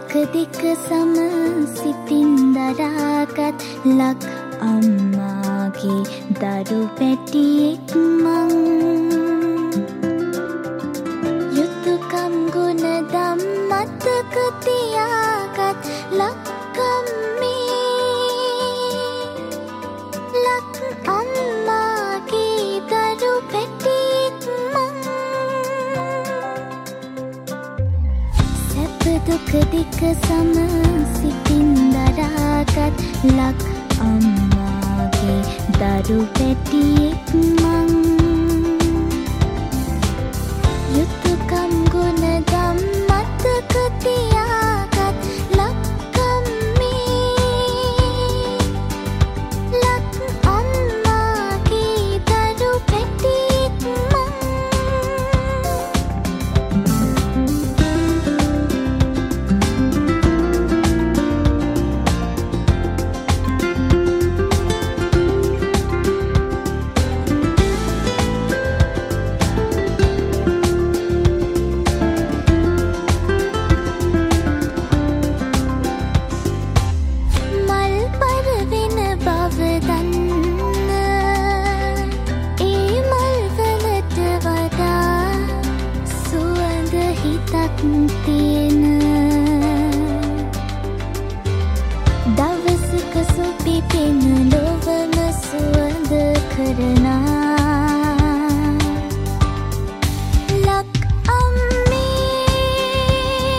දුක දික සම සිතින් දරාගත් ලක් අම්මාගේ දරු පැටියෙක් මං. යුතුයකම් ගුණ දම් මතක තියාගත් ලක්කම්මේ ලක් අම්මාගේ දරු පැටියෙක් මං. සැප දුක දික සම සිතින් දරාගත් ලක් අම්මාගේ දරු පැටියෙක් මං. යුතුයකම් ගුණ දම් මතක තියාගත් ලක්කම්මේ ලක් අම්මාගේ දරු පැටියෙක් මං. තියෙන දවසක සුපි පෙන ලොවම සුවඳ කරනා ලක් අම්මේ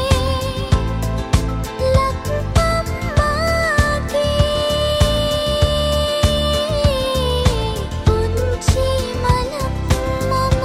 ලක් අම්මාගේ පුංචි මලක් මම.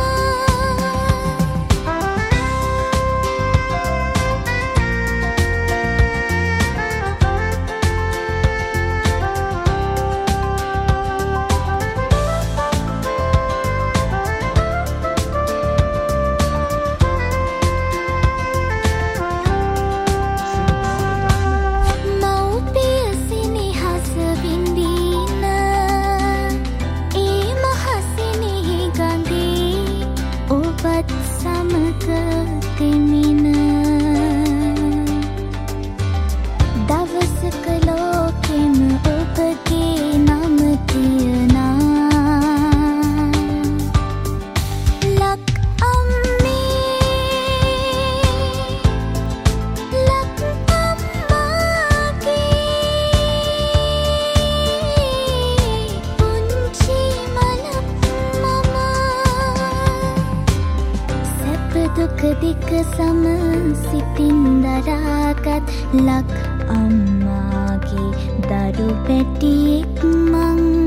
සමග දෙමින දවසක ලෝකෙම ඔබගේ නම තියනා ලක් අම්මේ ලක් අම්මාගේ පුංචි මලක් මම. දුක දික සම සිතින් දරාගත් ලක් අම්මාගේ දරු පැටියෙක් මං.